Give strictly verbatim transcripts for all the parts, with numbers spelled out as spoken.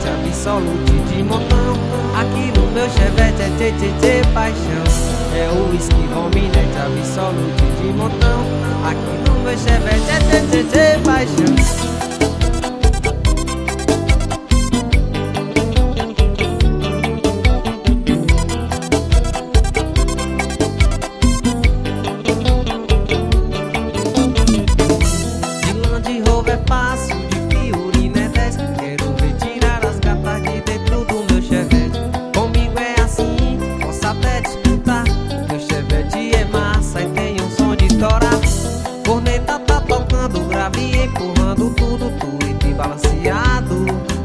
absolute de montão. Aqui no meu chevette é tê tê tê paixão. É o whisky Rominete absolute de montão. Aqui no meu chevette é tê tê tê paixão. Corneta tá tocando grave, empurrando tudo, tudo balanceado.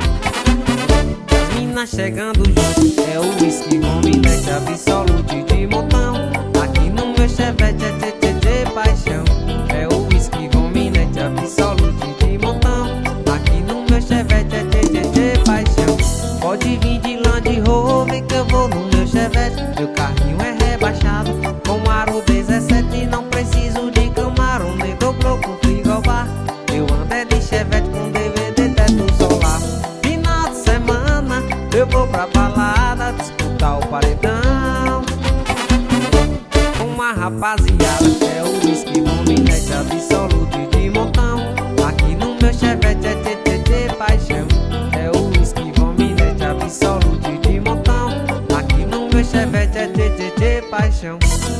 As minas chegando junto, é o whisky Rominete absolute de montão. Aqui no meu chevette é tê tê tê paixão. É o whisky Rominete absolute de montão. Aqui no meu chevette é tê tê tê paixão. Pode vir de Land Rover que eu vou no meu chevette. Meu carrinho é rebaixado, com aro dezessete, não preciso de camarão, nem dobrou com frigobar. Eu ando é de chevette com D V D, teto solar. Final de semana eu vou pra balada disputar o paredão com uma rapaziada. É o whisky Rominete absolute de montão. Aqui no meu chevette é tê tê tê paixão. É o whisky Rominete absolute de montão. Aqui no meu chevette é tê tê tê paixão.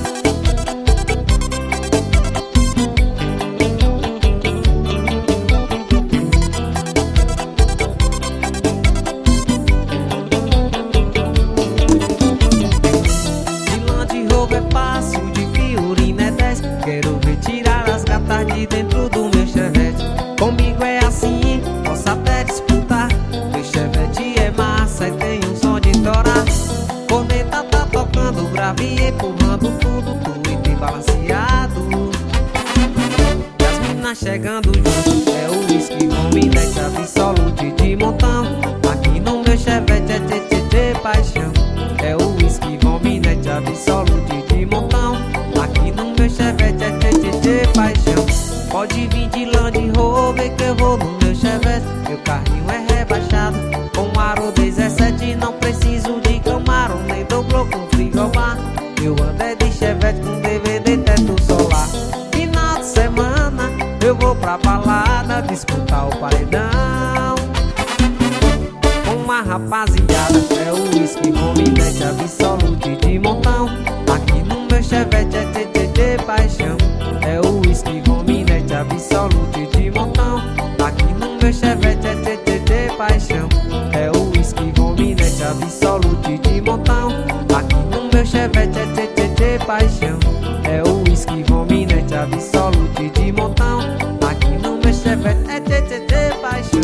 Quero ver tirar as gatas de dentro do meu chevette. Comigo é assim, posso até disputar. Meu chevette é massa e tem um som de torar. Corneta tá tocando grave, empurrando tudo, tudo balanceado. E as minas chegando junto, é o whisky Rominete absolute de montão. Aqui no meu chevette é tê tê tê paixão. É o whisky Rominete absolute de montão. Aqui no meu chevette é tê tê tê paixão. Pode vir de Land Rover que eu vou no meu chevette. Meu carrinho é rebaixado, com aro dezessete, não preciso de camarão, nem dobrou com frigobar. Eu ando é de chevette com D V D, teto solar. Final de semana eu vou pra balada disputar o paredão com uma rapaziada. É o whisky Rominete absolute de montão. Aqui no meu chevette é tê tê tê paixão. É o whisky Rominete absolute de montão. Aqui no meu chevette é tê tê tê paixão. É o whisky Rominete absolute de montão. Aqui no meu chevette é tê tê tê paixão. É o whisky Rominete absolute de montão. Aqui no meu chevette é tê tê tê paixão.